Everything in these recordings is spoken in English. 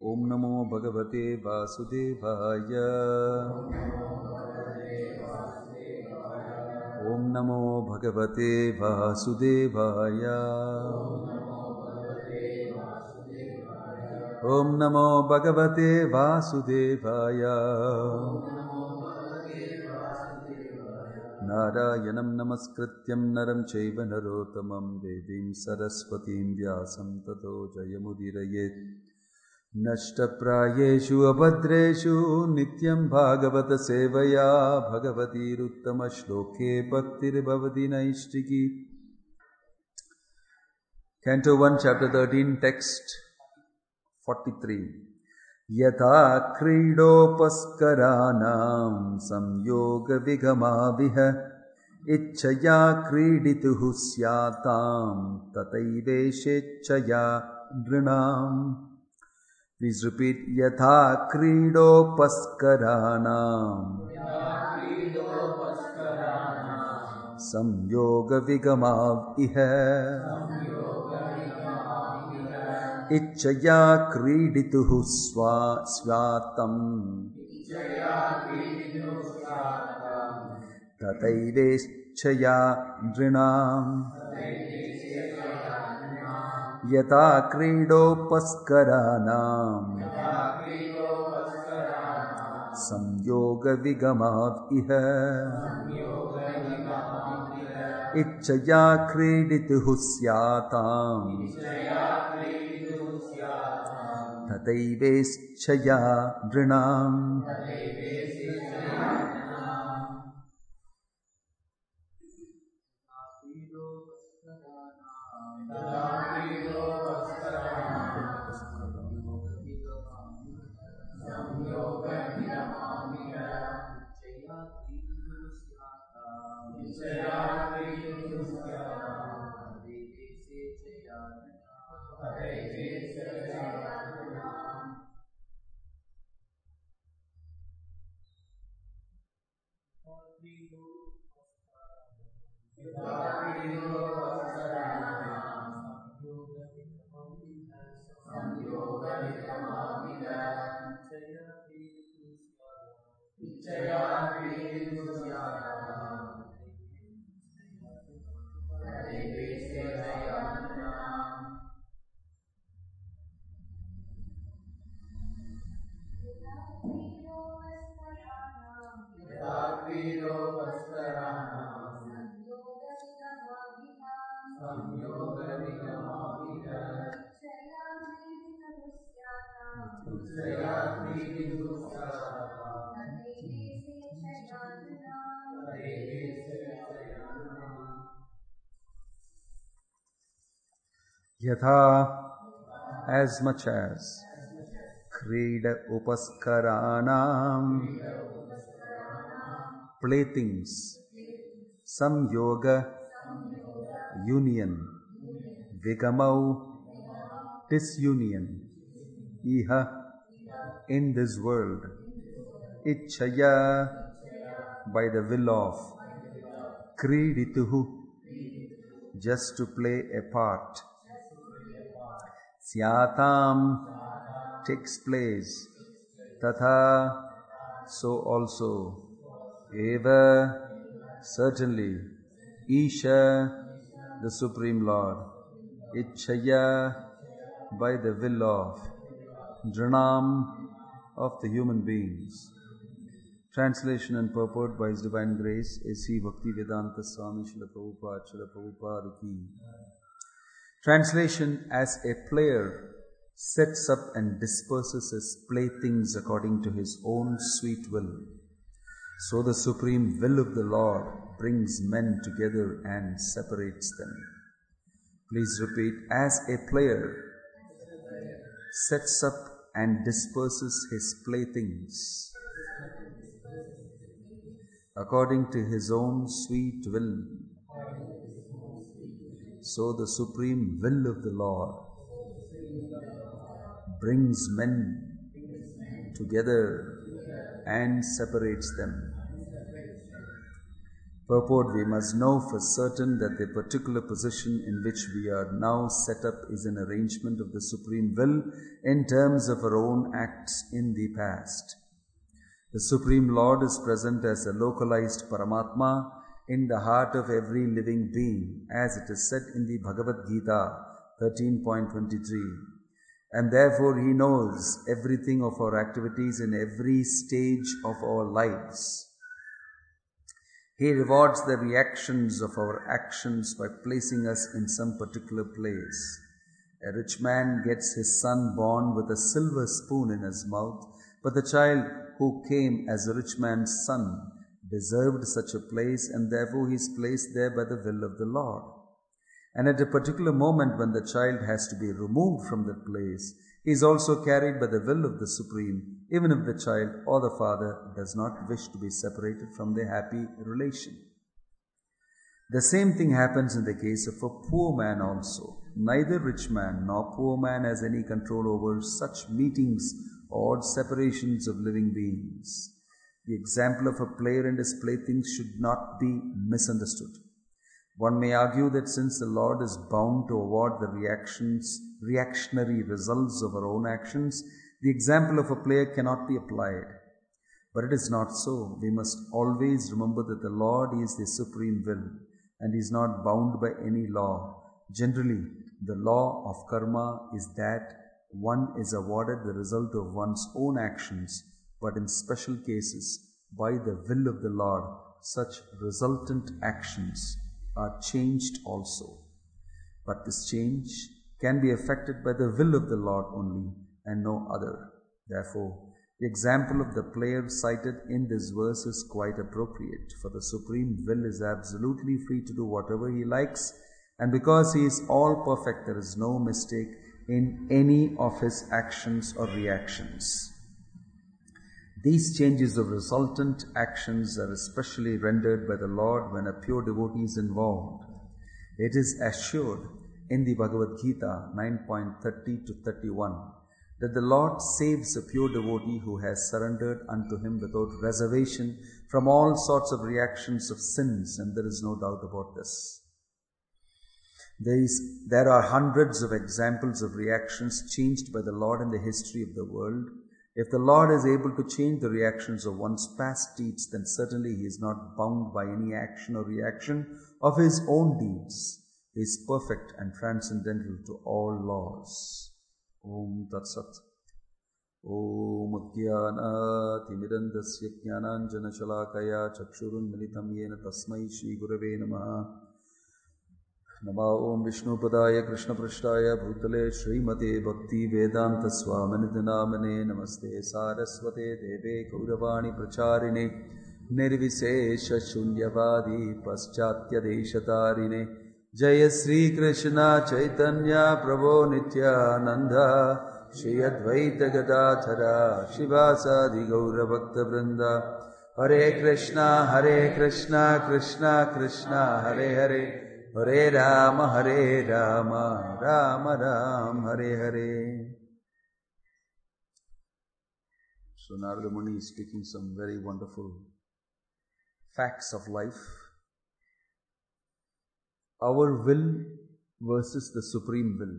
Om Namo Bhagavate Vasudevaya. Om Namo Bhagavate Vasudevaya. Om Namo Bhagavate Vasudevaya. Narayanam Namaskrityam Naram Chaiva Narottamam Devim Saraswatim Vyasam Tato Jayamudirayet. Nashtaprayeshu abhadreshu nityam bhagavata sevaya bhagavati ruttama shloke bhaktir bhavati naishtiki. Canto 1, Chapter 13, Text 43. Yatha kridopaskaranam samyoga vigamaviha ichchaya kridituhu syatam tataiveshechchaya drinam. Please repeat. Yatha kridopaskaranam samyoga vigamav iha ichchaya kridituhu swatam tataiveshchaya drinam. Yatha kridopaskaranam samyoga vigamav iha ichchaya kridituhu syatam tataiveshchaya drinam. Yatha, as much as, krida upaskaranam, playthings, samyoga, union, vigamau, disunion, iha, in this world, ichchaya, by the will of, kridituhu, just to play a part, syatam, takes place, tatha, so also, eva, certainly, isha, the Supreme Lord, ichchaya, by the will of, drinam, of the human beings. Translation and purport by His Divine Grace, A.C. Bhaktivedanta Swami Srila Prabhupada Ki. Translation: as a player sets up and disperses his playthings according to his own sweet will, so the supreme will of the Lord brings men together and separates them. Please repeat. As a player sets up and disperses his playthings according to his own sweet will, so the supreme will of the Lord brings men together and separates them. Purport: we must know for certain that the particular position in which we are now set up is an arrangement of the Supreme Will in terms of our own acts in the past. The Supreme Lord is present as a localized Paramatma in the heart of every living being, as it is said in the Bhagavad Gita 13.23. And therefore He knows everything of our activities in every stage of our lives. He rewards the reactions of our actions by placing us in some particular place. A rich man gets his son born with a silver spoon in his mouth, but the child who came as a rich man's son deserved such a place, and therefore he is placed there by the will of the Lord. And at a particular moment when the child has to be removed from that place, he is also carried by the will of the Supreme, even if the child or the father does not wish to be separated from their happy relation. The same thing happens in the case of a poor man also. Neither rich man nor poor man has any control over such meetings or separations of living beings. The example of a player and his playthings should not be misunderstood. One may argue that since the Lord is bound to award the reactionary results of our own actions, the example of a player cannot be applied. But it is not so. We must always remember that the Lord is the supreme will, and is not bound by any law. Generally, the law of karma is that one is awarded the result of one's own actions, but in special cases, by the will of the Lord, such resultant actions are changed also. But this change can be effected by the will of the Lord only, and no other. Therefore, the example of the player cited in this verse is quite appropriate, for the supreme will is absolutely free to do whatever he likes, and because he is all perfect, there is no mistake in any of his actions or reactions. These changes of resultant actions are especially rendered by the Lord when a pure devotee is involved. It is assured in the Bhagavad Gita 9.30 to 31 that the Lord saves a pure devotee who has surrendered unto Him without reservation from all sorts of reactions of sins, and there is no doubt about this. There are hundreds of examples of reactions changed by the Lord in the history of the world. If the Lord is able to change the reactions of one's past deeds, then certainly He is not bound by any action or reaction of His own deeds. He is perfect and transcendental to all laws. Om Tat Sat. Om Udhyana Timidandasya Jnananjana Shalakaya Chakshurun Militam Yena Tasmai Shri Gurave Namaha. Nama Om Vishnu Padaya Krishna Prashtaya Bhutale Srimate Bhakti Vedanta Swaminiti Namane Namaste Saraswate Deve Kauravani Pracharine Nirvisesha Shunyavadi Paschatya Deshatarine Jaya Sri Krishna Chaitanya Prabhu Nityananda Shri Advaita Gadadhara Shivasadi Gaura Bhakta Vrinda Hare Krishna Krishna Krishna Hare Hare Hare Rama, Rama Ram, Hare Hare. So Narada Muni is speaking some very wonderful facts of life. Our will versus the supreme will.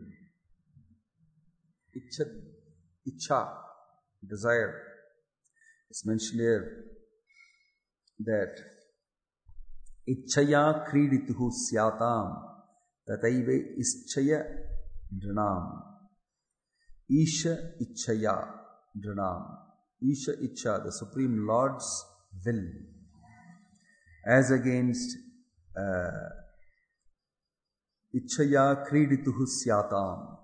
Icha, desire. It's mentioned here that Ichchaya kridituhu syatam tataive ischaya dranam. Isha Ichchaya dranam. Isha Ichcha, the Supreme Lord's will, as against Ichchaya kridituhu syatam.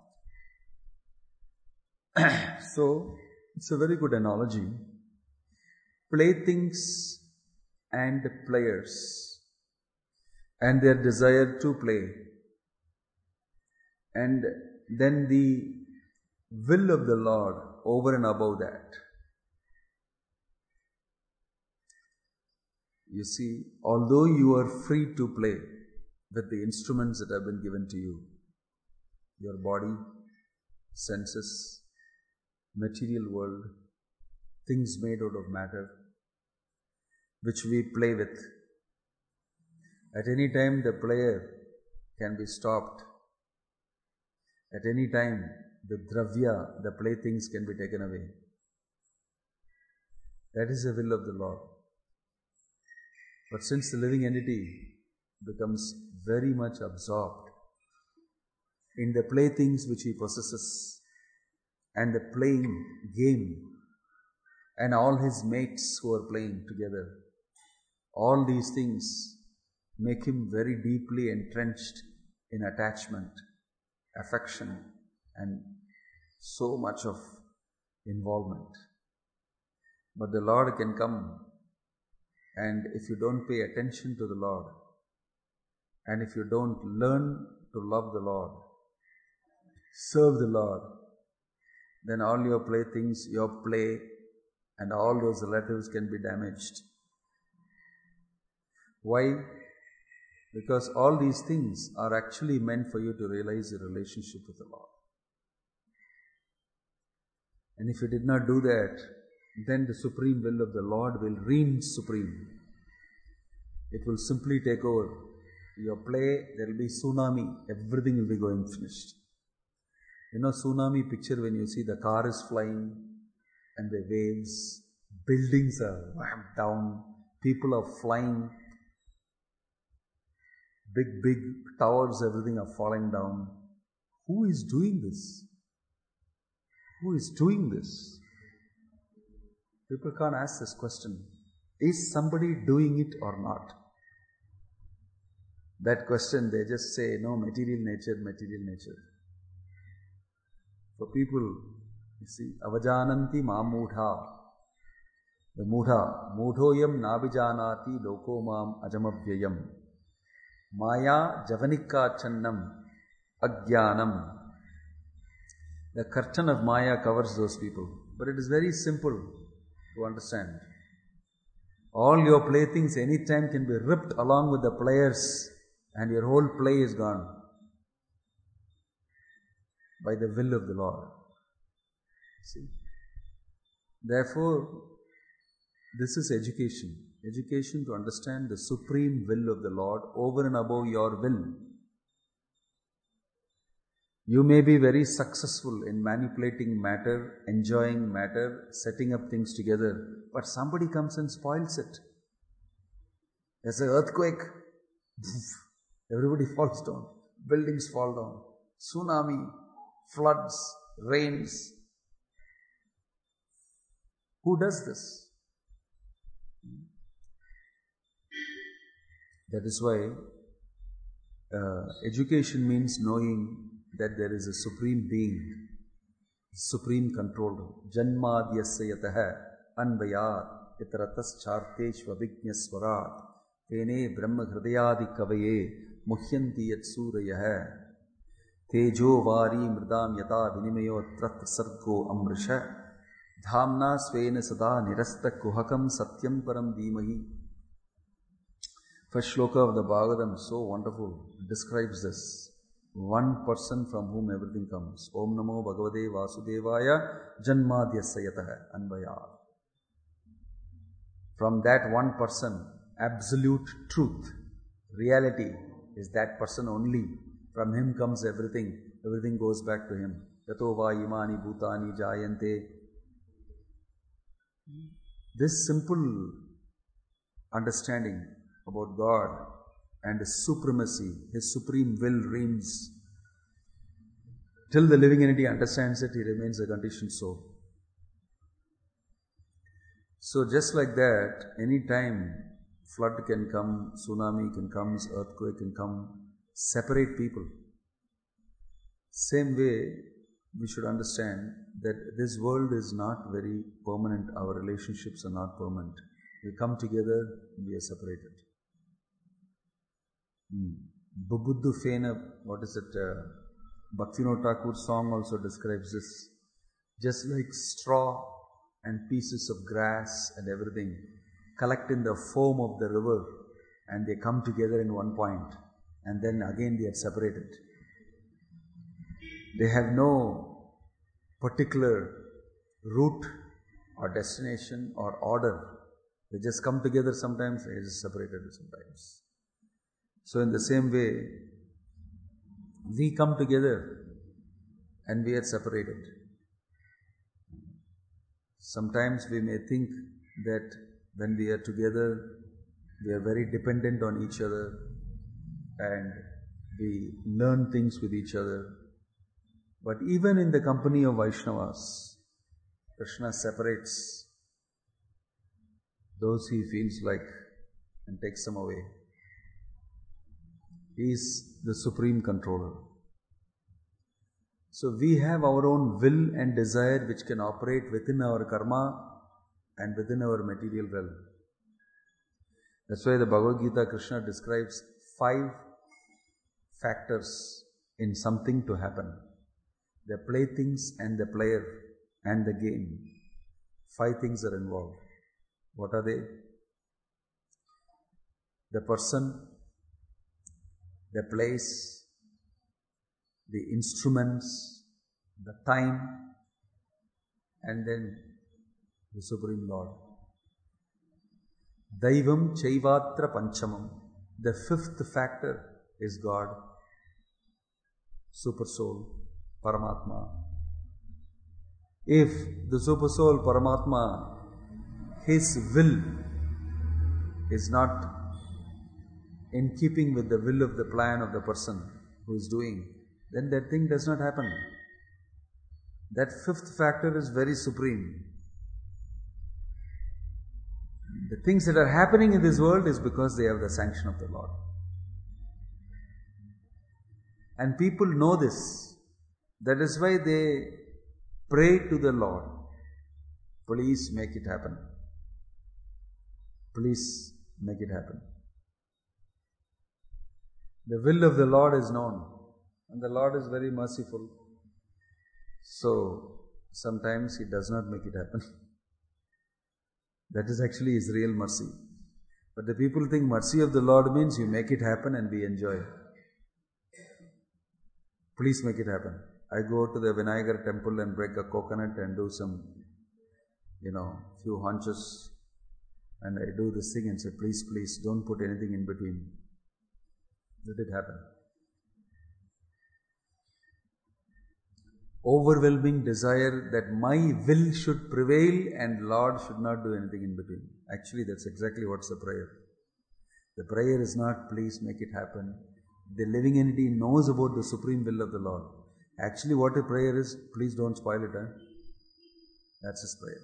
So, it's a very good analogy. Playthings and players and their desire to play, and then the will of the Lord over and above that. You see, although you are free to play with the instruments that have been given to you, your body, senses, material world, things made out of matter, which we play with, At any time the player can be stopped. At any time the dravya, the playthings can be taken away. That is the will of the Lord. But since the living entity becomes very much absorbed in the playthings which he possesses and the playing game and all his mates who are playing together, all these things make him very deeply entrenched in attachment, affection, and so much of involvement. But the Lord can come, and if you don't pay attention to the Lord, and if you don't learn to love the Lord, serve the Lord, then all your playthings, your play, and all those relatives can be damaged. Why? Because all these things are actually meant for you to realize your relationship with the Lord. And if you did not do that, then the supreme will of the Lord will reign supreme. It will simply take over. Your play, there will be tsunami, everything will be going finished. You know, tsunami picture when you see the car is flying and the waves, buildings are whacked down, people are flying, big towers, everything are falling down. Who is doing this? Who is doing this? People can't ask this question. Is somebody doing it or not? That question, they just say, no, material nature. For people, you see, avajananti mamudha. The mudha, mudhoyam nabijanati lokomam ajamavyayam. Maya javanika channam agyanam. The curtain of Maya covers those people. But it is very simple to understand. All your playthings anytime can be ripped along with the players, and your whole play is gone by the will of the Lord. See? Therefore, this is education. Education to understand the supreme will of the Lord over and above your will. You may be very successful in manipulating matter, enjoying matter, setting up things together, but somebody comes and spoils it. There's an earthquake, everybody falls down, buildings fall down, tsunami, floods, rains. Who does this? That is why education means knowing that there is a supreme being, supreme controller. Janmadyasya yataha anvayat itaratas charteshva vignyaswarat tene brahma hridayadi kavaye muhyanti yat surayah tejo vari mridam yata vinimayo trat sargo amrisha dhamna svena sada nirasta kuhakam satyam param dhimahi. First shloka of the Bhagavatam, so wonderful, describes this. One person from whom everything comes. Om Namo Bhagavate Vasudevaya Janmadyasya yataha anvayat. From that one person, absolute truth, reality is that person only. From him comes everything. Everything goes back to him. Yato va imani bhutani jayante. This simple understanding about God and His supremacy, His supreme will reigns. Till the living entity understands it, he remains a conditioned soul. So just like that, any time flood can come, tsunami can come, earthquake can come, separate people. Same way, we should understand that this world is not very permanent. Our relationships are not permanent. We come together, we are separated. Bubuddu Fena, what is it? Bhaktivinoda Thakur's song also describes this. Just like straw and pieces of grass and everything collect in the foam of the river and they come together in one point and then again they are separated. They have no particular route or destination or order. They just come together sometimes, they are just separated sometimes. So in the same way, we come together and we are separated. Sometimes we may think that when we are together, we are very dependent on each other and we learn things with each other. But even in the company of Vaishnavas, Krishna separates those he feels like and takes them away. He is the supreme controller. So we have our own will and desire which can operate within our karma and within our material realm. That's why the Bhagavad Gita, Krishna describes 5 factors in something to happen. The playthings and the player and the game. 5 things are involved. What are they? The person, the place, the instruments, the time, and then the Supreme Lord. Daivam Chaivatra Panchamam. The 5th factor is God, Super Soul, Paramatma. If the Super Soul, Paramatma, his will is not in keeping with the will of the plan of the person who is doing, then that thing does not happen. That 5th factor is very supreme. The things that are happening in this world is because they have the sanction of the Lord. And people know this. That is why they pray to the Lord. Please make it happen. Please make it happen. The will of the Lord is known. And the Lord is very merciful. So, sometimes He does not make it happen. That is actually His real mercy. But the people think mercy of the Lord means you make it happen and we enjoy. Please make it happen. I go to the Vinayagar temple and break a coconut and do some, few hunches. And I do this thing and say, please, don't put anything in between. Let it happen. Overwhelming desire that my will should prevail and Lord should not do anything in between. Actually, that's exactly what's the prayer. The prayer is not, please make it happen. The living entity knows about the supreme will of the Lord. Actually, what a prayer is, please don't spoil it. That's his prayer.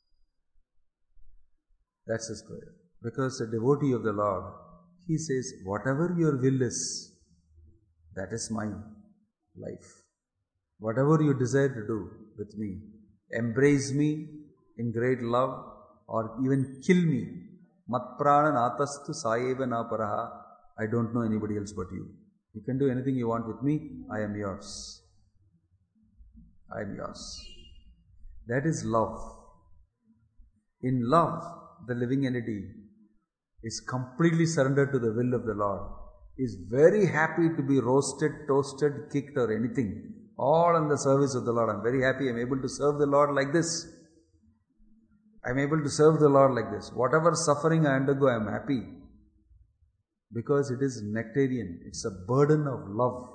That's his prayer. Because a devotee of the Lord, he says, whatever your will is, that is my life. Whatever you desire to do with me, embrace me in great love or even kill me. Matprana natastu saeva na paraha. I don't know anybody else but you. You can do anything you want with me. I am yours. I am yours. That is love. In love, the living entity is completely surrendered to the will of the Lord. Is very happy to be roasted, toasted, kicked or anything. All in the service of the Lord. I'm very happy I'm able to serve the Lord like this. I'm able to serve the Lord like this. Whatever suffering I undergo, I'm happy. Because it is nectarian. It's a burden of love.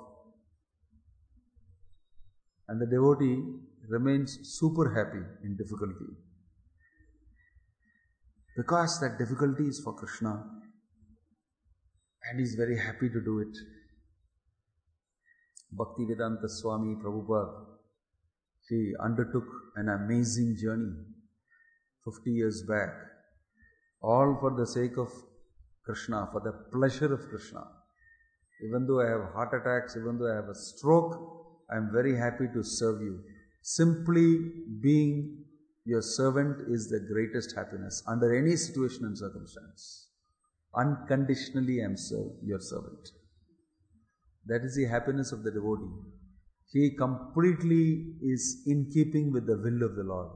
And the devotee remains super happy in difficulty. Because that difficulty is for Krishna. And he's very happy to do it. Bhaktivedanta Swami Prabhupada, he undertook an amazing journey 50 years back, all for the sake of Krishna, for the pleasure of Krishna. Even though I have heart attacks, even though I have a stroke, I am very happy to serve you. Simply being your servant is the greatest happiness under any situation and circumstance. Unconditionally I am your servant. That is the happiness of the devotee. He completely is in keeping with the will of the Lord.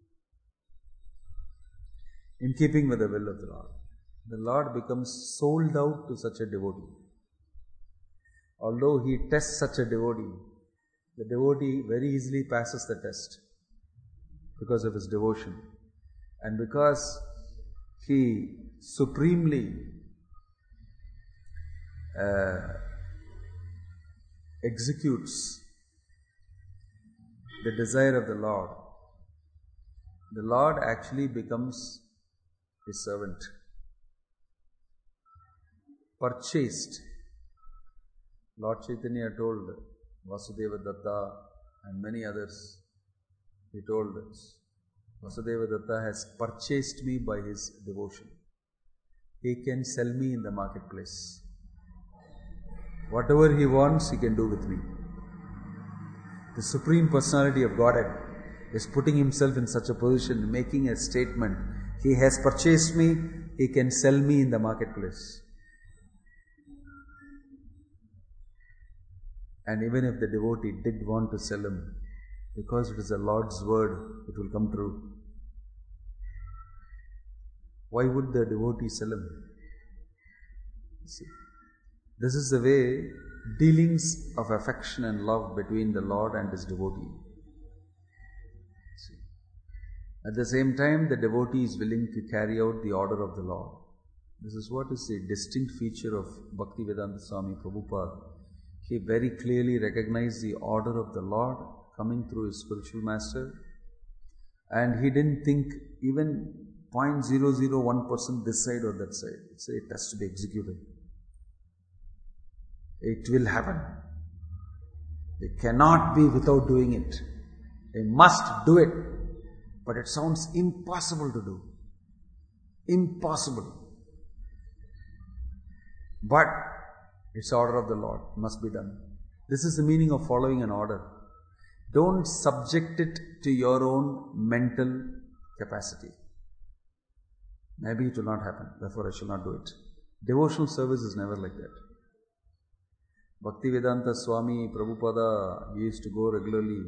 In keeping with the will of the Lord. The Lord becomes sold out to such a devotee. Although he tests such a devotee, the devotee very easily passes the test because of his devotion. And because he supremely executes the desire of the Lord actually becomes his servant. Purchased. Lord Chaitanya told Vasudeva Datta and many others, he told us, Vasudeva Datta has purchased me by his devotion. He can sell me in the marketplace. Whatever he wants, he can do with me. The Supreme Personality of Godhead is putting himself in such a position, making a statement. He has purchased me, he can sell me in the marketplace. And even if the devotee did want to sell him, because it is the Lord's word, it will come true. Why would the devotee sell him? See, this is the way dealings of affection and love between the Lord and his devotee. See, at the same time, the devotee is willing to carry out the order of the Lord. This is what is a distinct feature of Bhaktivedanta Swami Prabhupada. He very clearly recognized the order of the Lord coming through his spiritual master, and he didn't think even 0.001% this side or that side. It has to be executed. It will happen. They cannot be without doing it. They must do it. But it sounds impossible to do. Impossible. But it's the order of the Lord. It must be done. This is the meaning of following an order. Don't subject it to your own mental capacity. Maybe it will not happen, therefore I shall not do it. Devotional service is never like that. Bhaktivedanta Swami Prabhupada used to go regularly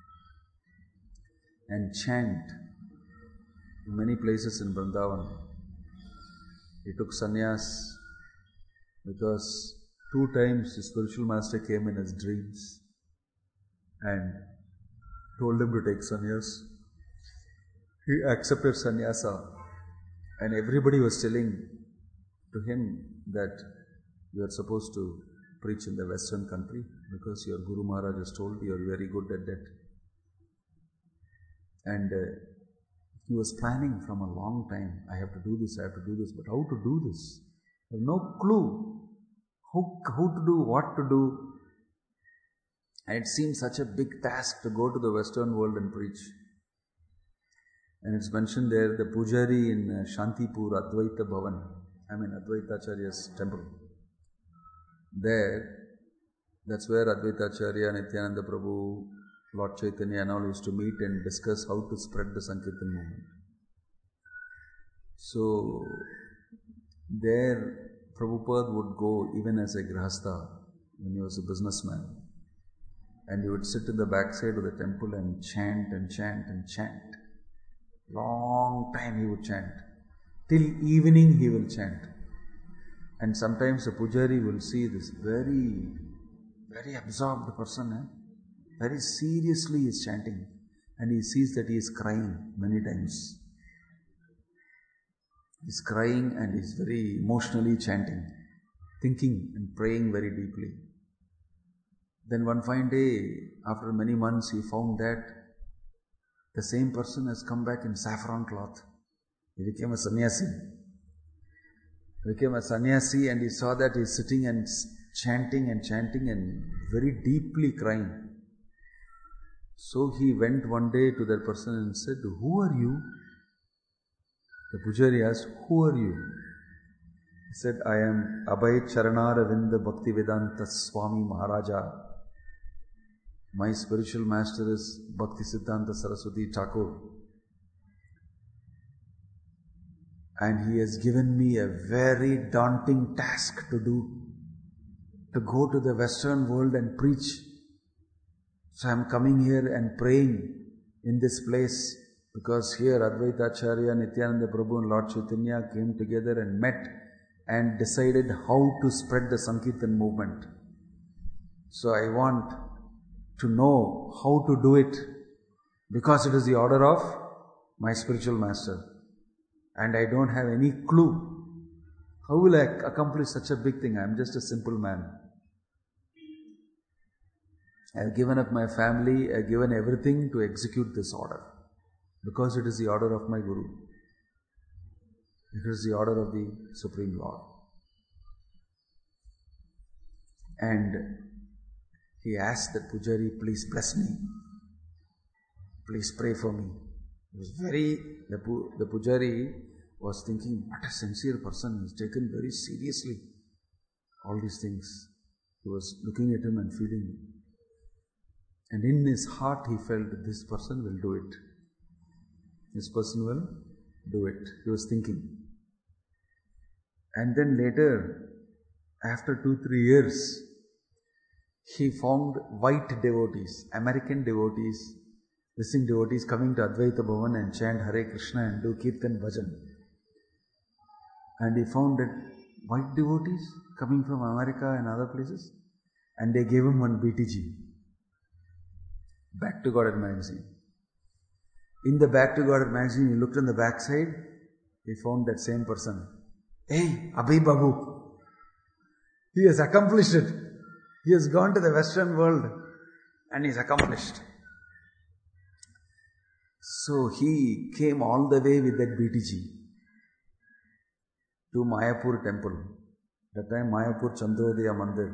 and chant in many places in Vrindavan. He took sannyas because 2 times his spiritual master came in his dreams and told him to take sannyas. He accepted sannyasa, and everybody was telling to him that you are supposed to preach in the Western country because your Guru Maharaj has told you are very good at that. And he was planning from a long time, I have to do this, but how to do this? I have no clue how to do, what to do. And it seemed such a big task to go to the Western world and preach. And it's mentioned there, the Pujari in Shantipur, Advaita Bhavan, Advaita Acharya's temple. There, that's where Advaita Acharya, Nityananda Prabhu, Lord Chaitanya and all used to meet and discuss how to spread the Sankirtan movement. So, there Prabhupada would go even as a grihastha when he was a businessman. And he would sit in the backside of the temple and chant and chant and chant. Long time he would chant. Till evening he will chant. And sometimes the pujari will see this very, very absorbed person. Very seriously he is chanting. And he sees that he is crying many times. He is crying and he is very emotionally chanting, thinking and praying very deeply. Then one fine day, after many months, he found that the same person has come back in saffron cloth. He became a sannyasi. And he saw that he is sitting and chanting and very deeply crying. So he went one day to that person and said, "Who are you?" The pujari asked, "Who are you?" He said, "I am Abhay Charanaravinda Bhaktivedanta Swami Maharaja. My spiritual master is Bhaktisiddhanta Saraswati Thakur. And he has given me a very daunting task to do, to go to the Western world and preach. So I am coming here and praying in this place because here Advaita Acharya, Nityananda Prabhu and Lord Chaitanya came together and met and decided how to spread the Sankirtan movement. So I want to know how to do it because it is the order of my spiritual master. And I don't have any clue How will I accomplish such a big thing? I am just a simple man. I have given up my family, I have given everything to execute this order. Because it is the order of my Guru. It is the order of the Supreme Lord. And he asked that Pujari, please bless me. Please pray for me. It was the Pujari was thinking, what a sincere person. He's taken very seriously all these things. He was looking at him and feeling. And in his heart he felt that this person will do it. This person will do it. He was thinking. And then later, after 2-3 years, he found white devotees, American devotees, listening devotees coming to Advaita Bhavan and chant Hare Krishna and do Kirtan Bhajan. And he found that white devotees coming from America and other places, and they gave him one BTG, Back to Godhead magazine. In the Back to Godhead magazine, he looked on the back side, he found that same person. Hey, Abhay Babu, he has accomplished it. He has gone to the Western world and he's accomplished. So he came all the way with that BTG to Mayapur temple. That time Mayapur Chandrodaya Mandir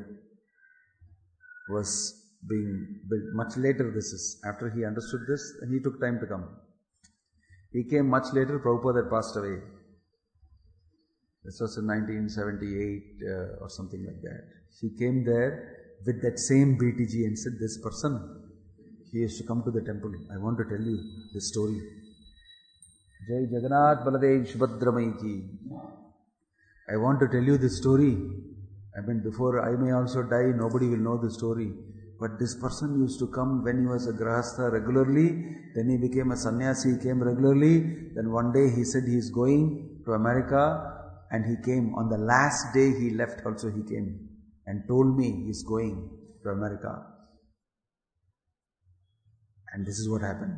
was being built. Much later this is. After he understood this, he took time to come. He came much later. Prabhupada had passed away. This was in 1978 or something like that. He came there with that same BTG and said, this person, he used to come to the temple. I want to tell you this story. Jai Jagannath Baladev Subhadramai ki. I want to tell you this story. I mean, before I may also die, nobody will know the story. But this person used to come when he was a Grahastha regularly. Then he became a sannyasi, he came regularly. Then one day he said he is going to America. And he came. On the last day he left also he came. And told me he is going to America. And this is what happened.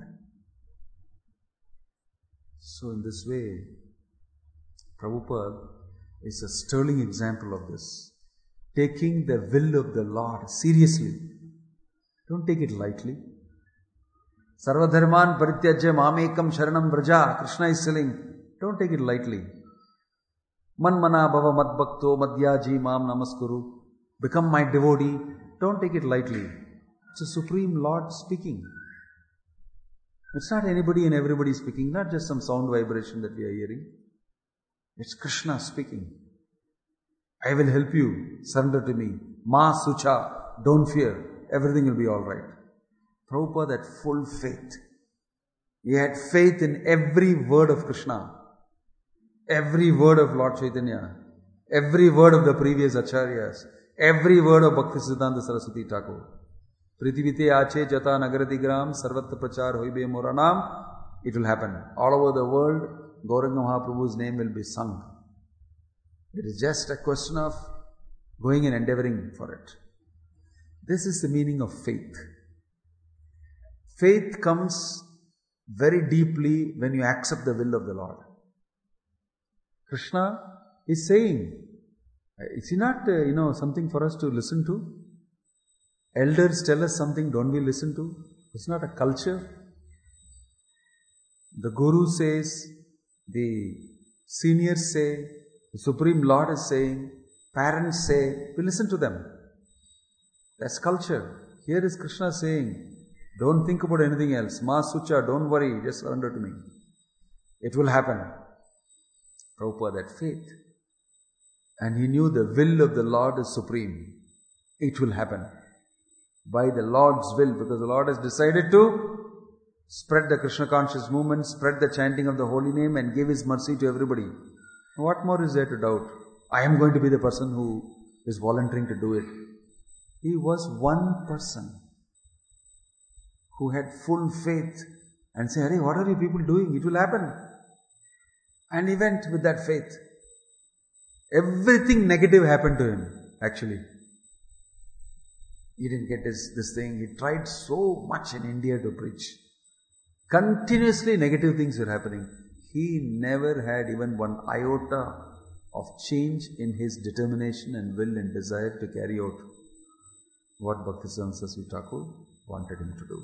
So in this way, Prabhupada is a sterling example of this. Taking the will of the Lord seriously. Don't take it lightly. Sarvadharman parityajya mamekam sharanam vraja. Krishna is saying, don't take it lightly. Manmana bhava madbhakto madhyaji mam namaskuru. Become my devotee. Don't take it lightly. It's the Supreme Lord speaking. It's not anybody and everybody speaking, not just some sound vibration that we are hearing. It's Krishna speaking. I will help you. Surrender to me. Ma sucha. Don't fear. Everything will be alright. Prabhupada had full faith. He had faith in every word of Krishna. Every word of Lord Chaitanya. Every word of the previous Acharyas. Every word of Bhaktisiddhanta Saraswati Thakur. Prithivite ache jata nagarati gram sarvatra prachar hoibe moranam. It will happen. All over the world, Gauranga Mahaprabhu's name will be sung. It is just a question of going and endeavoring for it. This is the meaning of faith. Faith comes very deeply when you accept the will of the Lord. Krishna is saying, is he not, something for us to listen to? Elders tell us something, don't we listen to? It's not a culture. The Guru says, the seniors say, the Supreme Lord is saying, parents say, we listen to them. That's culture. Here is Krishna saying, don't think about anything else. Ma sucha, don't worry, just surrender to me. It will happen. Prabhupada had faith. And he knew the will of the Lord is supreme. It will happen. By the Lord's will, because the Lord has decided to spread the Krishna conscious movement, spread the chanting of the holy name and give His mercy to everybody. What more is there to doubt? I am going to be the person who is volunteering to do it. He was one person who had full faith and said, hey, what are you people doing? It will happen. And he went with that faith. Everything negative happened to him, actually. He didn't get this thing. He tried so much in India to preach. Continuously negative things were happening. He never had even one iota of change in his determination and will and desire to carry out what Bhaktisiddhanta Saraswati Thakur wanted him to do.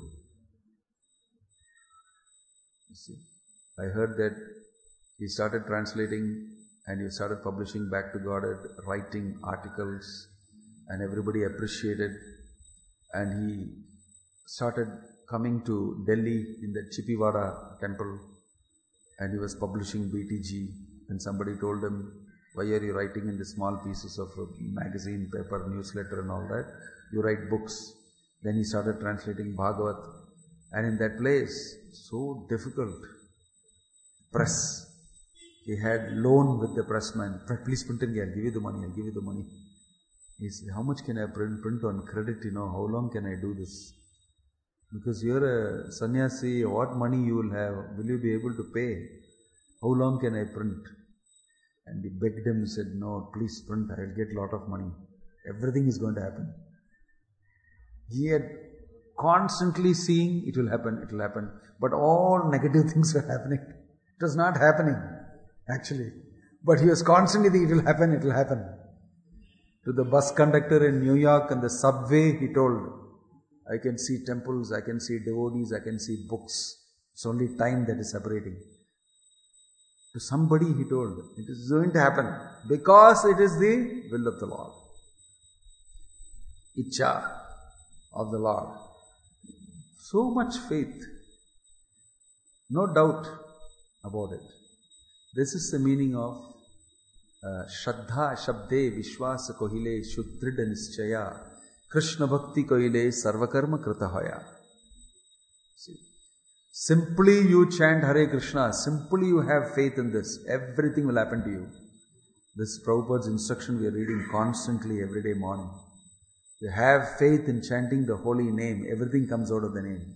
You see, I heard that he started translating and he started publishing Back to Godhead, writing articles, and everybody appreciated. And he started coming to Delhi in the Chippiwada temple, and he was publishing BTG. And somebody told him, "Why are you writing in the small pieces of a magazine, paper, newsletter and all that? You write books." Then he started translating Bhagavat. And in that place, so difficult, press. He had loan with the pressman. "Please print it, I'll give you the money, I'll give you the money." He said, "How much can I print on credit, how long can I do this? Because you're a sannyasi, what money you will have? Will you be able to pay? How long can I print?" And he begged him, he said, "No, please print, I will get a lot of money. Everything is going to happen." He had constantly seeing it will happen. But all negative things were happening. It was not happening, actually. But he was constantly thinking, it will happen. To the bus conductor in New York and the subway, he told, "I can see temples, I can see devotees, I can see books. It's only time that is separating." To somebody he told, it is going to happen because it is the will of the Lord. Ichcha of the Lord. So much faith. No doubt about it. This is the meaning of Shraddha Shabde Vishwasa Kohile Shuddrida Nischaya Krishna Bhakti Kohile Sarvakarma Kritahaya. See, simply you chant Hare Krishna, simply you have faith in this, everything will happen to you. This Prabhupada's instruction we are reading constantly every day morning. You have faith in chanting the holy name, everything comes out of the name.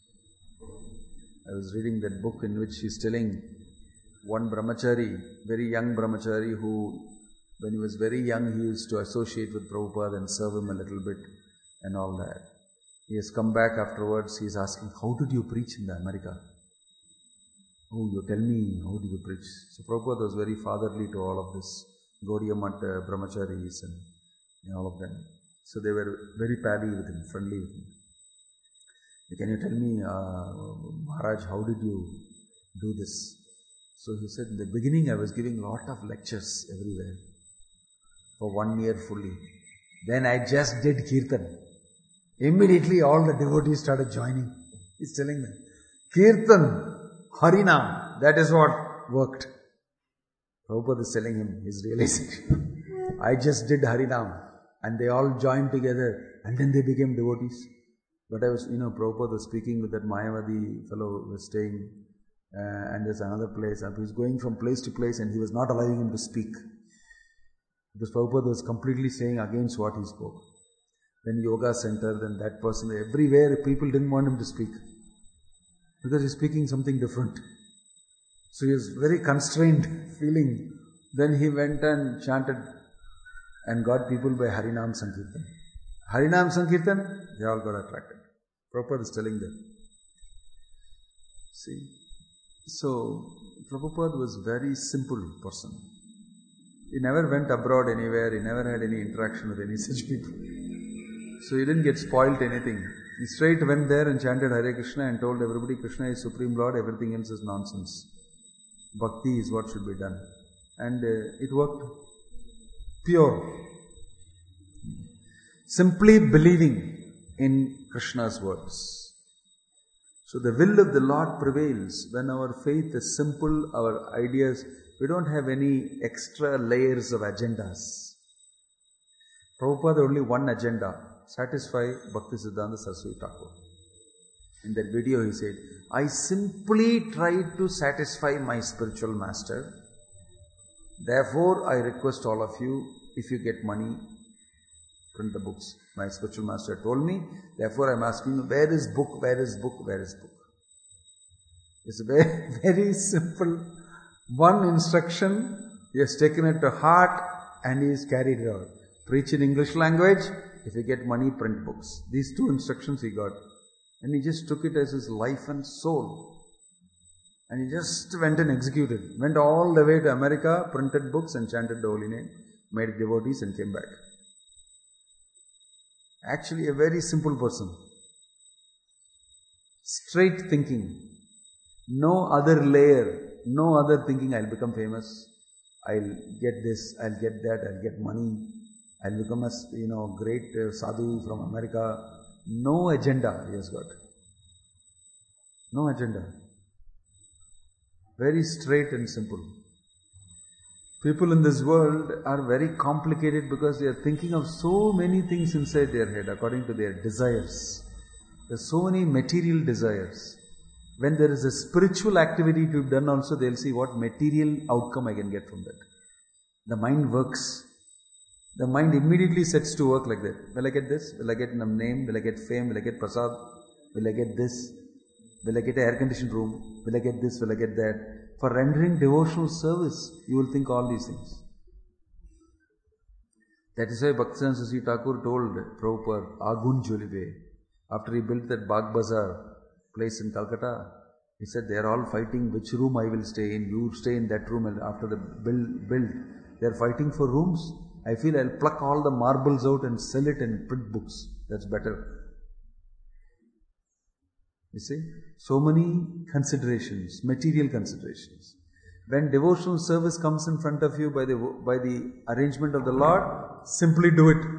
I was reading that book in which he's telling one brahmachari, very young brahmachari, who when he was very young he used to associate with Prabhupada and serve him a little bit and all that. He has come back afterwards, he is asking, "How did you preach in the America? Oh, you tell me, how did you preach?" So Prabhupada was very fatherly to all of this, Gaudiya Math brahmacharis and all of them. So they were very pally with him, friendly with him. "Can you tell me, Maharaj, how did you do this?" So he said, "In the beginning I was giving a lot of lectures everywhere for 1 year fully. Then I just did Kirtan. Immediately all the devotees started joining." He's telling them, Kirtan, Harinam, that is what worked. Prabhupada is telling him his realization. I just did Harinam and they all joined together and then they became devotees. But I was, Prabhupada was speaking with that Mayavadi fellow who was staying and there's another place. And he was going from place to place and he was not allowing him to speak. Because Prabhupada was completely saying against what he spoke. Then yoga center, then that person, everywhere people didn't want him to speak. Because he's speaking something different. So he was very constrained feeling. Then he went and chanted and got people by Harinam Sankirtan. Harinam Sankirtan, they all got attracted. Prabhupada is telling them. See, so Prabhupada was a very simple person. He never went abroad anywhere, he never had any interaction with any such people. So he didn't get spoilt anything. He straight went there and chanted Hare Krishna and told everybody Krishna is Supreme Lord, everything else is nonsense. Bhakti is what should be done. And it worked. Pure. Simply believing in Krishna's words. So the will of the Lord prevails. When our faith is simple, our ideas, we don't have any extra layers of agendas. Prabhupada only one agenda, satisfy Bhaktisiddhanta Saraswati Thakur. In that video he said, I simply try to satisfy my spiritual master. Therefore I request all of you, if you get money, print the books. My spiritual master told me, therefore I am asking you, where is book, where is book, where is book? It's a very, very simple one instruction. He has taken it to heart and he has carried it out. Preach in English language, if you get money, print books. These two instructions he got. And he just took it as his life and soul. And he just went and executed. Went all the way to America, printed books and chanted the holy name, made devotees and came back. Actually a very simple person. Straight thinking. No other layer, no other thinking, I'll become famous, I'll get this, I'll get that, I'll get money, I'll become a great sadhu from America. No agenda he has got. No agenda. Very straight and simple. People in this world are very complicated because they are thinking of so many things inside their head according to their desires. There are so many material desires. When there is a spiritual activity to be done also, they'll see what material outcome I can get from that. The mind works. The mind immediately sets to work like that. Will I get this? Will I get a name? Will I get fame? Will I get prasad? Will I get this? Will I get an air-conditioned room? Will I get this? Will I get that? For rendering devotional service, you will think all these things. That is why Bhaktivedanta Sri Thakur told Prabhupada, Agun Jolive, after he built that Bagh Bazaar place in Calcutta, he said, they are all fighting which room I will stay in. You stay in that room, and after the build, they are fighting for rooms. I feel I'll pluck all the marbles out and sell it and print books. That's better. You see, so many considerations, material considerations. When devotional service comes in front of you by the arrangement of the Lord, simply do it.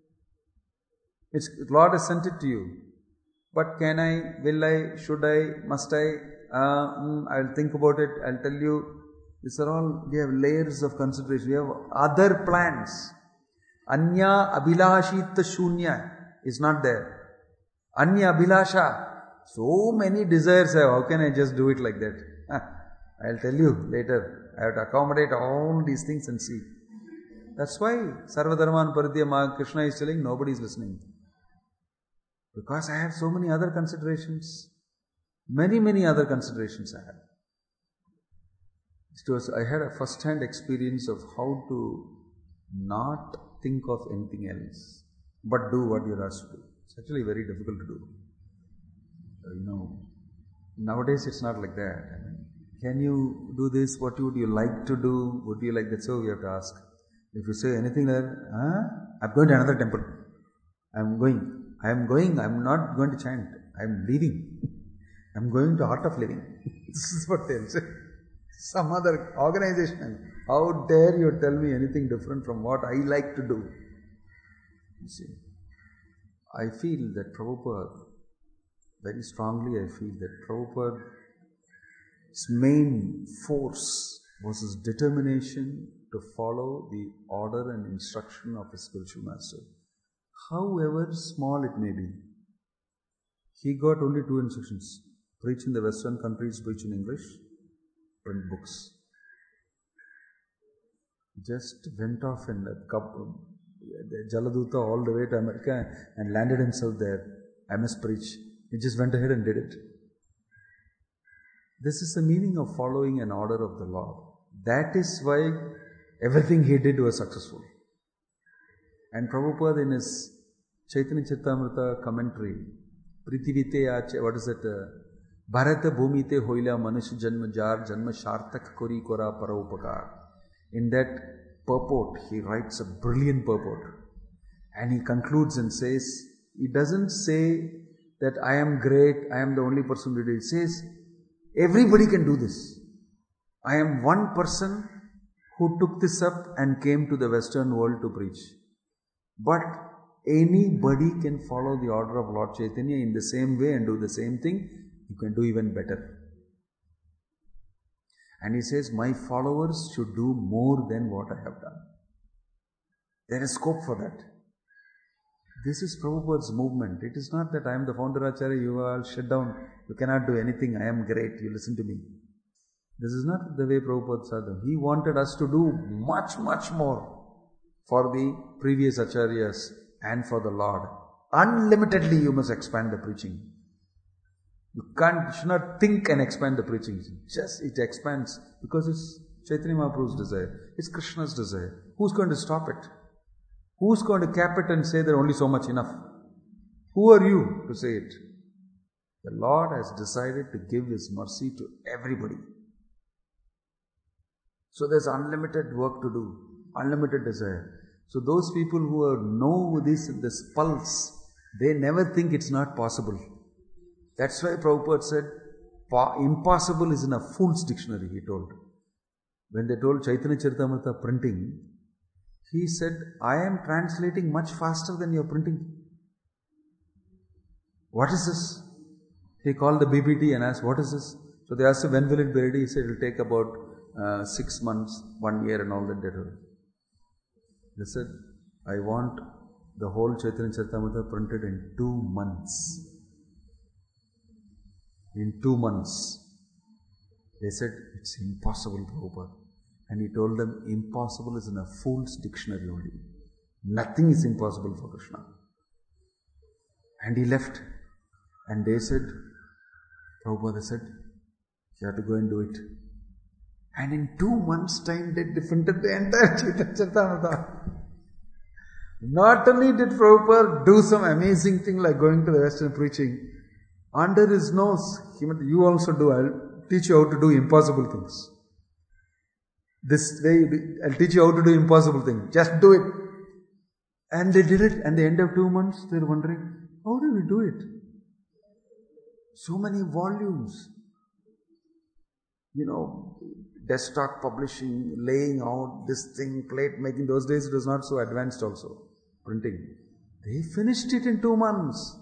Lord has sent it to you. But can I, will I, should I, must I? I'll think about it, I'll tell you. These are all, we have layers of consideration. We have other plans. Anya abhilashita shunya is not there. Anya abhilasha. So many desires I have. How can I just do it like that? I'll tell you later. I have to accommodate all these things and see. That's why Sarvadharman Paritya Krishna is telling nobody is listening. Because I have so many other considerations. Many other considerations I have. I had a first-hand experience of how to not think of anything else, but do what you're asked to do. It's actually very difficult to do. Nowadays it's not like that. Can you do this? What would you like to do? Would you like that? So we have to ask. If you say anything like, I'm going to another temple. I'm going. I'm not going to chant. I'm leaving. I'm going to Art of Living. This is what they'll say. Some other organization. How dare you tell me anything different from what I like to do? You see, I feel that Prabhupada, very strongly I feel that Prabhupada's main force was his determination to follow the order and instruction of his spiritual master. However small it may be. He got only 2 instructions. Preach in the Western countries, preach in English, print books. Just went off in the Jaladuta all the way to America and landed himself there. I must preach. He just went ahead and did it. This is the meaning of following an order of the Lord. That is why everything he did was successful. And Prabhupada in his Chaitanya Charitamrita commentary, Prithivite Ache, what is it? Bharata Bhumite Hoila Manush Janma Jar Janma Shartak Kori Kora Paraupakar. In that purport, he writes a brilliant purport. And he concludes and says, he doesn't say that I am great, I am the only person who did it. He says, everybody can do this. I am one person who took this up and came to the Western world to preach. But anybody can follow the order of Lord Chaitanya in the same way and do the same thing. You can do even better. And he says, my followers should do more than what I have done. There is scope for that. This is Prabhupada's movement. It is not that I am the founder Acharya, you all shut down, you cannot do anything, I am great, you listen to me. This is not the way Prabhupada saw them. He wanted us to do much more for the previous Acharyas and for the Lord. Unlimitedly you must expand the preaching. You should not think and expand the preaching. Just it expands because it's Chaitanya Mahaprabhu's desire. It's Krishna's desire. Who's going to stop it? Who's going to cap it and say there only so much enough? Who are you to say it? The Lord has decided to give His mercy to everybody. So there's unlimited work to do, unlimited desire. So those people who know this pulse, they never think it's not possible. That's why Prabhupada said, impossible is in a fool's dictionary, he told. When they told Chaitanya Charitamrita printing, he said, I am translating much faster than your printing. What is this? He called the BPT and asked, what is this? So they asked him, when will it be ready? He said, it will take about 6 months, 1 year and all that. They said, I want the whole Chaitanya Charitamrita printed in 2 months. In 2 months. They said, it's impossible, Prabhupada. And he told them, impossible is in a fool's dictionary only. Nothing is impossible for Krishna. And he left. And they said, Prabhupada said, you have to go and do it. And in 2 months' time, they printed the entire Chaitanya Charitamrita. Not only did Prabhupada do some amazing thing like going to the West and preaching, under his nose, you also do, I'll teach you how to do impossible things. This way, I'll teach you how to do impossible things. Just do it. And they did it. And the end of 2 months, they're wondering, how do we do it? So many volumes. Desktop publishing, laying out this thing, plate making. Those days it was not so advanced also. Printing. They finished it in 2 months.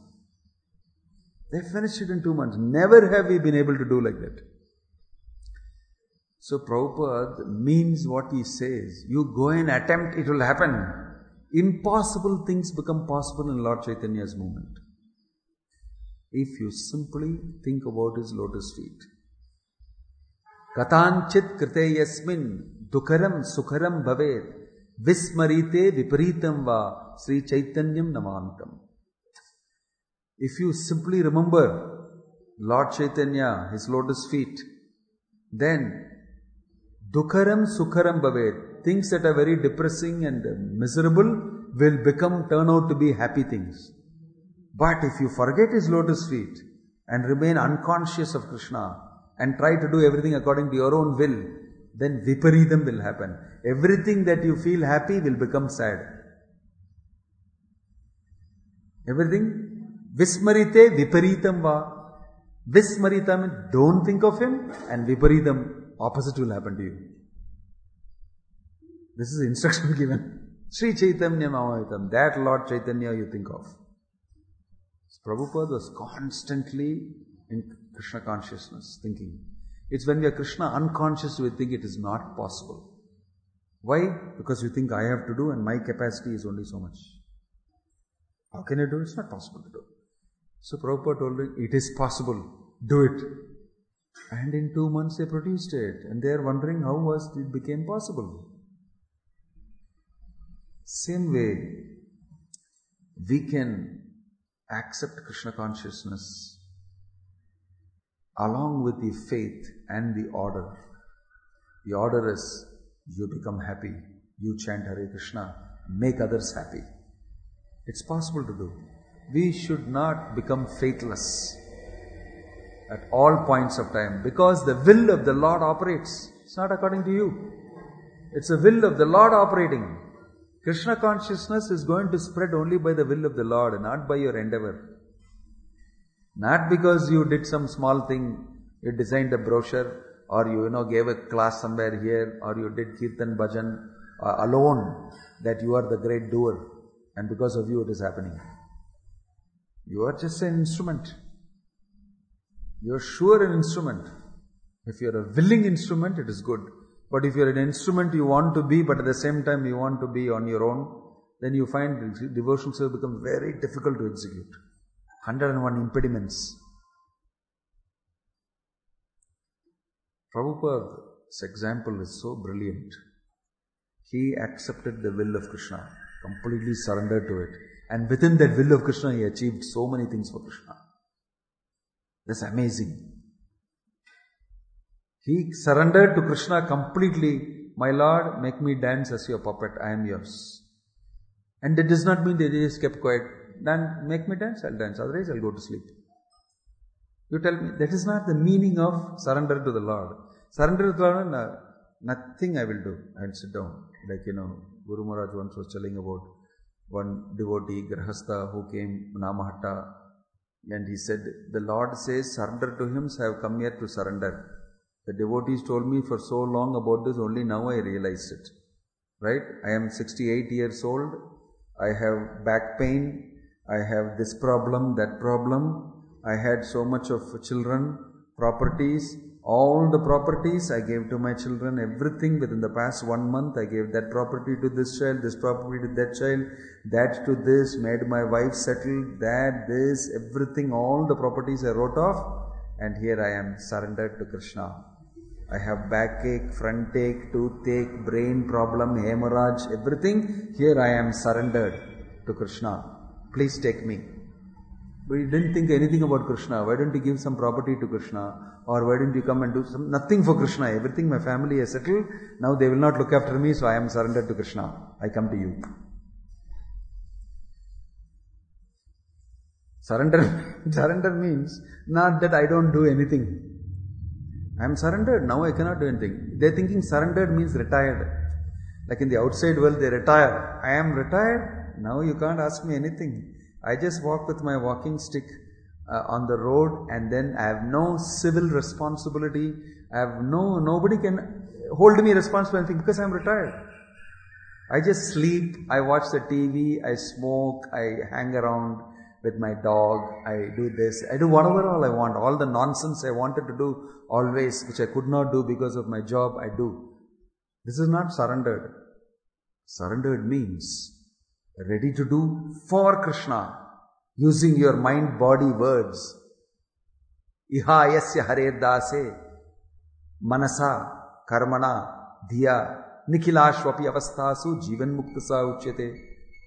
Never have we been able to do like that. So Prabhupada means what he says. You go and attempt, it will happen. Impossible things become possible in Lord Chaitanya's movement. If you simply think about his lotus feet. Katanchit krite yasmin dukaram sukharam bhavet vismarite viparitam va Sri Chaitanyam namantam. If you simply remember Lord Chaitanya, his lotus feet, then dukaram sukharam bhavet, things that are very depressing and miserable will turn out to be happy things. But if you forget his lotus feet and remain unconscious of Krishna and try to do everything according to your own will, then viparidam will happen. Everything that you feel happy will become sad. Everything. Vismarite viparitam va. Vismarita means don't think of him, and viparitam, opposite will happen to you. This is the instruction given. Sri Chaitanya Mamavitam, that Lord Chaitanya you think of. Prabhupada was constantly in Krishna consciousness, thinking. It's when we are Krishna unconscious we think it is not possible. Why? Because you think I have to do and my capacity is only so much. How can you do it? It's not possible to do. So Prabhupada told him, it is possible. Do it. And in 2 months they produced it. And they are wondering how it became possible. Same way, we can accept Krishna consciousness along with the faith and the order. The order is, you become happy, you chant Hare Krishna, make others happy. It's possible to do. We should not become faithless at all points of time, because the will of the Lord operates. It's not according to you. It's the will of the Lord operating. Krishna consciousness is going to spread only by the will of the Lord, not by your endeavor. Not because you did some small thing, you designed a brochure, or you gave a class somewhere here, or you did Kirtan Bhajan alone, that you are the great doer, and because of you it is happening. You are just an instrument. You are sure an instrument. If you are a willing instrument, it is good. But if you are an instrument you want to be, but at the same time you want to be on your own, then you find devotion will become very difficult to execute. 101 impediments. Prabhupada's example is so brilliant. He accepted the will of Krishna, completely surrendered to it. And within that will of Krishna, he achieved so many things for Krishna. That's amazing. He surrendered to Krishna completely. My Lord, make me dance as your puppet. I am yours. And that does not mean that he just kept quiet. Then make me dance, I'll dance. Otherwise, I'll go to sleep. You tell me, that is not the meaning of surrender to the Lord. Surrender to the Lord, nothing I will do. I will sit down. Like, Guru Maharaj once was telling about one devotee, Grahastha, who came, Namahatta, and he said, the Lord says, surrender to Him, so I have come here to surrender. The devotees told me for so long about this, only now I realized it. Right? I am 68 years old. I have back pain. I have this problem, that problem. I had so much of children, properties. All the properties I gave to my children, everything within the past 1 month. I gave that property to this child, this property to that child, that to this, made my wife settle, that, this, everything, all the properties I wrote off. And here I am surrendered to Krishna. I have backache, frontache, toothache, brain problem, hemorrhage, everything. Here I am surrendered to Krishna. Please take me. But you didn't think anything about Krishna. Why don't you give some property to Krishna? Or why don't you come and do nothing for Krishna? Everything my family has settled. Now they will not look after me, so I am surrendered to Krishna. I come to you. Surrender means not that I don't do anything. I am surrendered. Now I cannot do anything. They are thinking surrendered means retired. Like in the outside world, they retire. I am retired. Now you can't ask me anything. I just walk with my walking stick on the road, and then I have no civil responsibility. I have nobody can hold me responsible for anything because I am retired. I just sleep, I watch the TV, I smoke, I hang around with my dog, I do this, I do whatever all I want. All the nonsense I wanted to do always, which I could not do because of my job, I do. This is not surrendered. Surrendered means ready to do for Krishna, using your mind, body, words. Iha yasya hare dase manasa karmana dhiya nikhilashvapi avastasu jivan muktasa uchyate.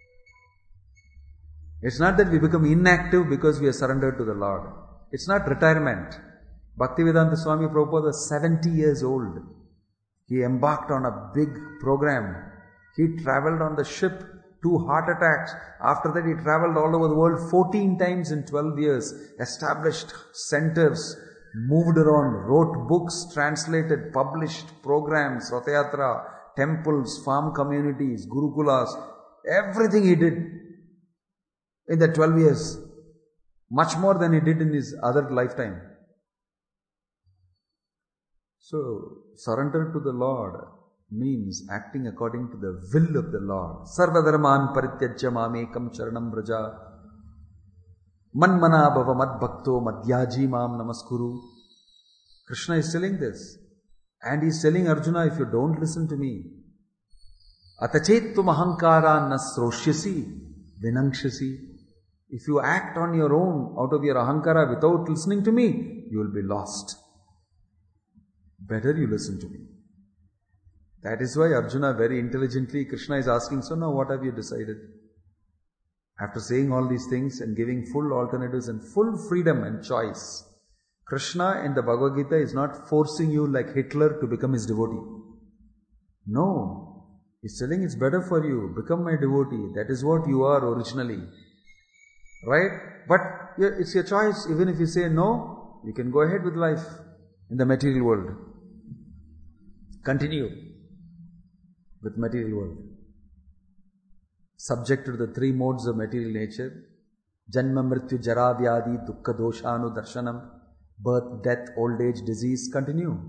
It's not that we become inactive because we are surrendered to the Lord. It's not retirement. Bhaktivedanta Swami Prabhupada was 70 years old. He embarked on a big program. He traveled on the ship, 2 heart attacks. After that, he traveled all over the world 14 times in 12 years, established centers, moved around, wrote books, translated, published programs, Rathayatra, temples, farm communities, gurukulas, everything he did in the 12 years. Much more than he did in his other lifetime. So, surrender to the Lord means acting according to the will of the Lord. Sarvadharman parityajya mamekam charanam vraja manmana bhava mad bhakto madhyaji mam namaskuru. Krishna is telling this. And he is telling Arjuna, if you don't listen to me, atachetvam ahankara nasroshyasi vinangshasi. If you act on your own, out of your ahankara, without listening to me, you will be lost. Better you listen to me. That is why Arjuna very intelligently, Krishna is asking, so now what have you decided? After saying all these things and giving full alternatives and full freedom and choice, Krishna in the Bhagavad Gita is not forcing you like Hitler to become his devotee. No. He's telling it's better for you, become my devotee. That is what you are originally. Right? But it's your choice. Even if you say no, you can go ahead with life in the material world. Continue with material world. Subject to the 3 modes of material nature. Janma, mrityu, jara, vyadi, dukkha, doshanu, darshanam. Birth, death, old age, disease. Continue.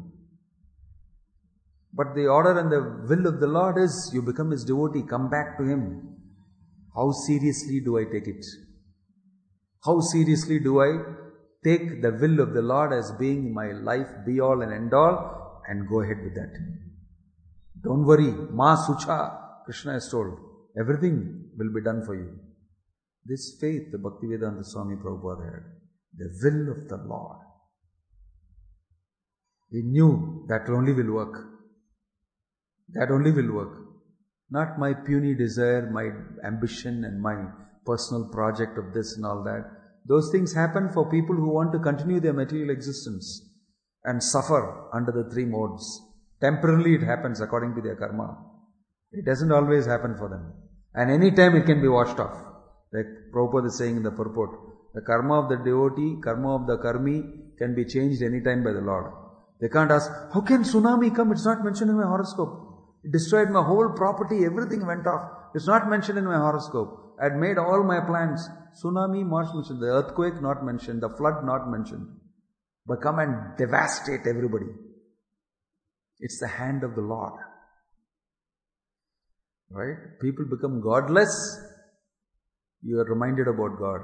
But the order and the will of the Lord is you become His devotee. Come back to Him. How seriously do I take it? How seriously do I take the will of the Lord as being my life, be all and end all, and go ahead with that? Don't worry. Ma sucha, Krishna has told. Everything will be done for you. This faith, the Bhaktivedanta Swami Prabhupada had. The will of the Lord. He knew that only will work. That only will work. Not my puny desire, my ambition and my personal project of this and all that. Those things happen for people who want to continue their material existence and suffer under the 3 modes. Temporarily it happens according to their karma. It doesn't always happen for them. And any time it can be washed off. Like Prabhupada is saying in the purport, The karma of the devotee, karma of the karmi can be changed anytime by the Lord. They can't ask, how can tsunami come? It's not mentioned in my horoscope. It destroyed my whole property, everything went off. It's not mentioned in my horoscope. I had made all my plans. Tsunami, not mentioned. The earthquake, not mentioned. The flood, not mentioned. But come and devastate everybody. It's the hand of the Lord. Right? People become godless. You are reminded about God.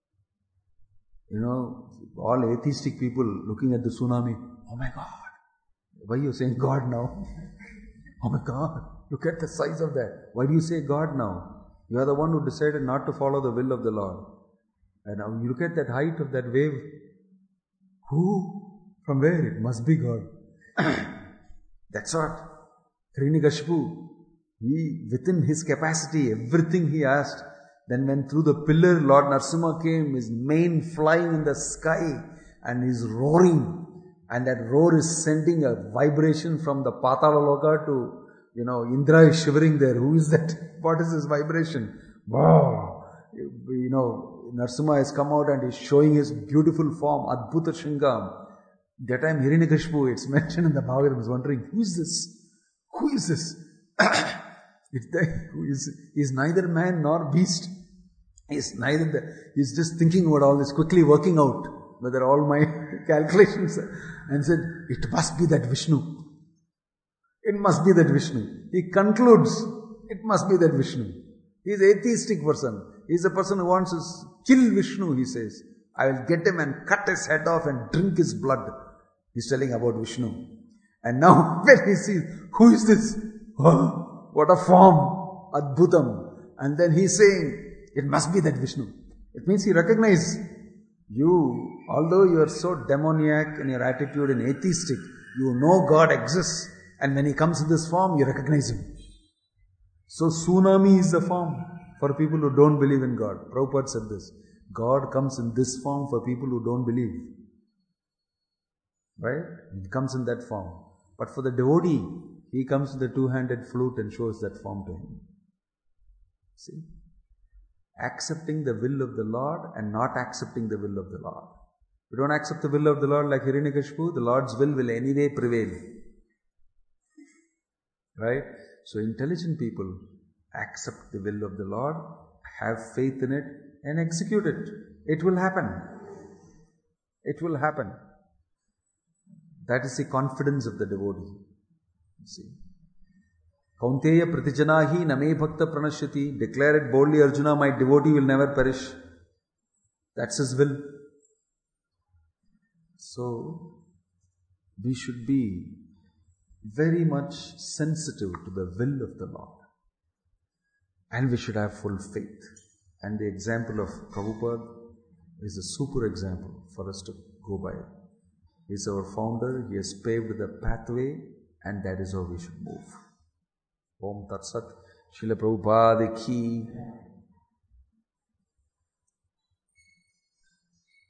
All atheistic people looking at the tsunami. Oh my God. Why are you saying God now? Oh my God. Look at the size of that. Why do you say God now? You are the one who decided not to follow the will of the Lord. And now you look at that height of that wave. Who? From where? It must be God. That's what. Hiranyakashipu, within his capacity, everything he asked. Then when through the pillar Lord Narasimha came, his mane flying in the sky and he's roaring. And that roar is sending a vibration from the Patala Loka to, Indra is shivering there. Who is that? What is this vibration? Wow! Narasimha has come out and is showing his beautiful form, Adbhuta Shringam. That time Hiranyakashipu, it's mentioned in the Bhagavatam, is wondering, who is this? Who is this? He's neither man nor beast. He's just thinking about all this, quickly working out whether all my calculations, and said, it must be that Vishnu. It must be that Vishnu. He concludes, it must be that Vishnu. He is an atheistic person. He is a person who wants to kill Vishnu, he says. I will get him and cut his head off and drink his blood. He's telling about Vishnu. And now when he sees, who is this? Oh, what a form! Adbhutam. And then he's saying, it must be that Vishnu. It means he recognizes you, although you are so demoniac in your attitude and atheistic, you know God exists. And when he comes in this form, you recognize him. So tsunami is the form for people who don't believe in God. Prabhupada said this. God comes in this form for people who don't believe. Right? He comes in that form. But for the devotee, he comes with the two-handed flute and shows that form to him. See? Accepting the will of the Lord and not accepting the will of the Lord. If you don't accept the will of the Lord like Hiranyakashipu, the Lord's will anyway prevail. Right? So intelligent people accept the will of the Lord, have faith in it and execute it. It will happen. It will happen. That is the confidence of the devotee. See? Kaunteya pratijanahi name bhakta pranashyati. Declare it boldly, Arjuna, my devotee will never perish. That's his will. So, we should be very much sensitive to the will of the Lord. And we should have full faith. And the example of Prabhupada is a super example for us to go by. He is our founder, he has paved the pathway, and that is how we should move. Om Tat Sat. Srila Prabhupada ki